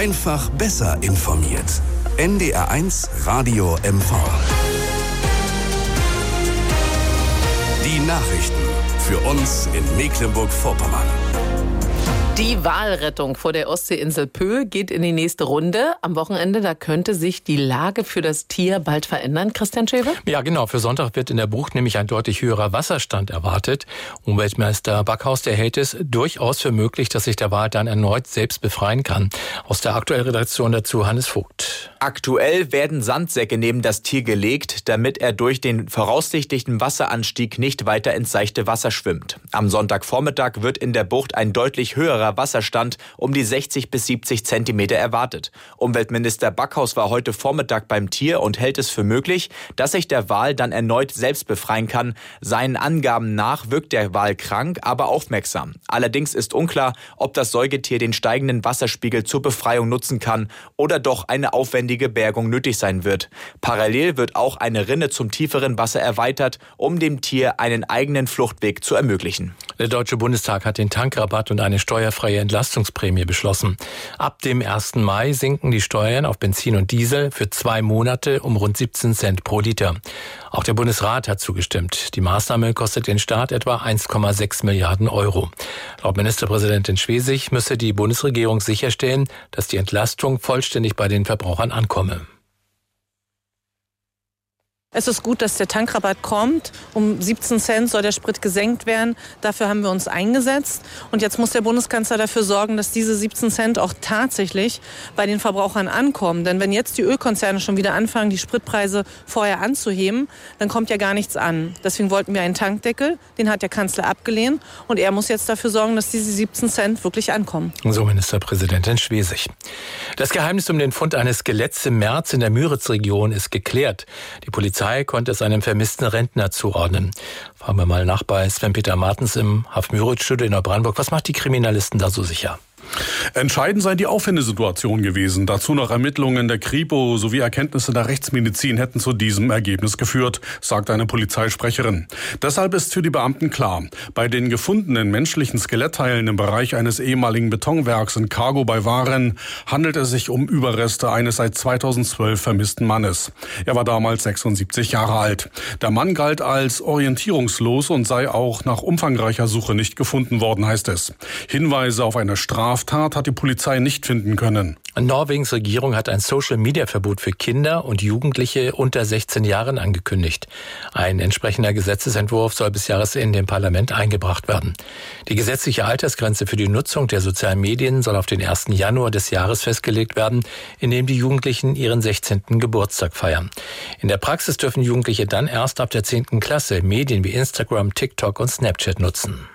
Einfach besser informiert. NDR1 Radio MV. Die Nachrichten für uns in Mecklenburg-Vorpommern. Die Walrettung vor der Ostseeinsel Pöhl geht in die nächste Runde. Am Wochenende, da könnte sich die Lage für das Tier bald verändern. Christian Schäfer? Ja, genau. Für Sonntag wird in der Bucht nämlich ein deutlich höherer Wasserstand erwartet. Umweltminister Backhaus, der hält es durchaus für möglich, dass sich der Wal dann erneut selbst befreien kann. Aus der aktuellen Redaktion dazu Hannes Vogt. Aktuell werden Sandsäcke neben das Tier gelegt, damit er durch den voraussichtlichen Wasseranstieg nicht weiter ins seichte Wasser schwimmt. Am Sonntagvormittag wird in der Bucht ein deutlich höherer Wasserstand um die 60 bis 70 Zentimeter erwartet. Umweltminister Backhaus war heute Vormittag beim Tier und hält es für möglich, dass sich der Wal dann erneut selbst befreien kann. Seinen Angaben nach wirkt der Wal krank, aber aufmerksam. Allerdings ist unklar, ob das Säugetier den steigenden Wasserspiegel zur Befreiung nutzen kann oder doch eine aufwendige Bergung nötig sein wird. Parallel wird auch eine Rinne zum tieferen Wasser erweitert, um dem Tier einen eigenen Fluchtweg zu ermöglichen. Der Deutsche Bundestag hat den Tankrabatt und eine steuerfreie Entlastungsprämie beschlossen. Ab dem 1. Mai sinken die Steuern auf Benzin und Diesel für 2 Monate um rund 17 Cent pro Liter. Auch der Bundesrat hat zugestimmt. Die Maßnahme kostet den Staat etwa 1,6 Milliarden Euro. Laut Ministerpräsidentin Schwesig müsse die Bundesregierung sicherstellen, dass die Entlastung vollständig bei den Verbrauchern ankomme. Es ist gut, dass der Tankrabatt kommt. Um 17 Cent soll der Sprit gesenkt werden. Dafür haben wir uns eingesetzt. Und jetzt muss der Bundeskanzler dafür sorgen, dass diese 17 Cent auch tatsächlich bei den Verbrauchern ankommen. Denn wenn jetzt die Ölkonzerne schon wieder anfangen, die Spritpreise vorher anzuheben, dann kommt ja gar nichts an. Deswegen wollten wir einen Tankdeckel. Den hat der Kanzler abgelehnt. Und er muss jetzt dafür sorgen, dass diese 17 Cent wirklich ankommen. So Ministerpräsidentin Schwesig. Das Geheimnis um den Fund eines Skeletts im März in der Müritz-Region ist geklärt. Die Polizei konnte es einem vermissten Rentner zuordnen. Fragen wir mal nach bei Sven-Peter Martens im Haff-Müritz-Studio in Neubrandenburg. Was macht die Kriminalisten da so sicher? Entscheidend sei die Auffindesituation gewesen. Dazu noch Ermittlungen der Kripo sowie Erkenntnisse der Rechtsmedizin hätten zu diesem Ergebnis geführt, sagt eine Polizeisprecherin. Deshalb ist für die Beamten klar, bei den gefundenen menschlichen Skelettteilen im Bereich eines ehemaligen Betonwerks in Cargo bei Waren handelt es sich um Überreste eines seit 2012 vermissten Mannes. Er war damals 76 Jahre alt. Der Mann galt als orientierungslos und sei auch nach umfangreicher Suche nicht gefunden worden, heißt es. Hinweise auf eine Straftat hat die Polizei nicht finden können. Norwegens Regierung hat ein Social-Media-Verbot für Kinder und Jugendliche unter 16 Jahren angekündigt. Ein entsprechender Gesetzesentwurf soll bis Jahresende im Parlament eingebracht werden. Die gesetzliche Altersgrenze für die Nutzung der sozialen Medien soll auf den 1. Januar des Jahres festgelegt werden, in dem die Jugendlichen ihren 16. Geburtstag feiern. In der Praxis dürfen Jugendliche dann erst ab der 10. Klasse Medien wie Instagram, TikTok und Snapchat nutzen.